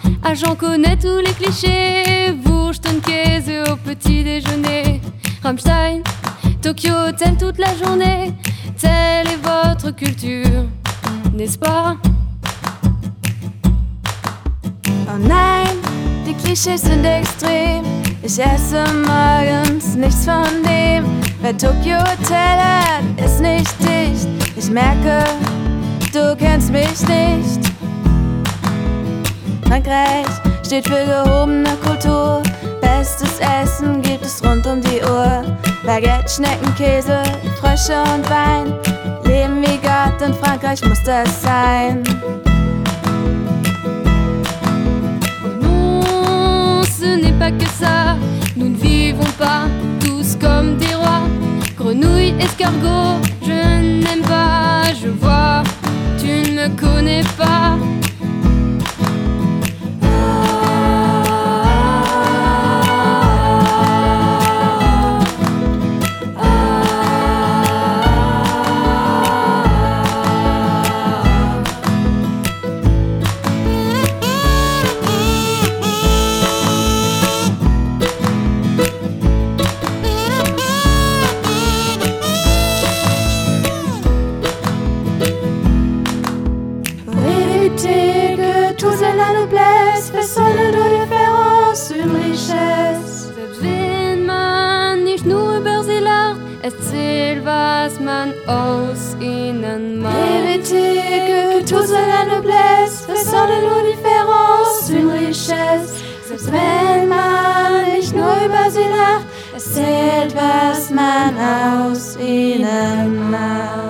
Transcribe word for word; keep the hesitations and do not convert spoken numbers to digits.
Ah, j'en connais tous les clichés. Wurstenkäse au petit déjeuner. Rammstein, Tokyo Hotel toute la journée. Telle est votre culture, n'est-ce pas? Oh nein, die Klischees sind extrem. Ich esse morgens nichts von dem. Wer Tokyo Hotel hat, ist nicht dicht. Ich merke, du kennst mich nicht. Frankreich steht für gehobene Kultur. Bestes Essen gibt es rund um die Uhr. Baguette, Schneckenkäse, Frösche und Wein. Leben wie Gott, in Frankreich muss das sein. Ce n'est pas que ça, nous ne vivons pas tous comme des rois. Grenouilles, escargots, je n'aime pas, je vois, tu ne me connais pas. Was soll nur Differenz, une richesse? Selbst wenn man nicht nur über sie lacht, erzählt, was man aus ihnen macht. Vérité que tout cela nous blesse, was soll nur Differenz, une richesse? Selbst wenn man nicht nur über sie lacht, erzählt, was man aus ihnen macht.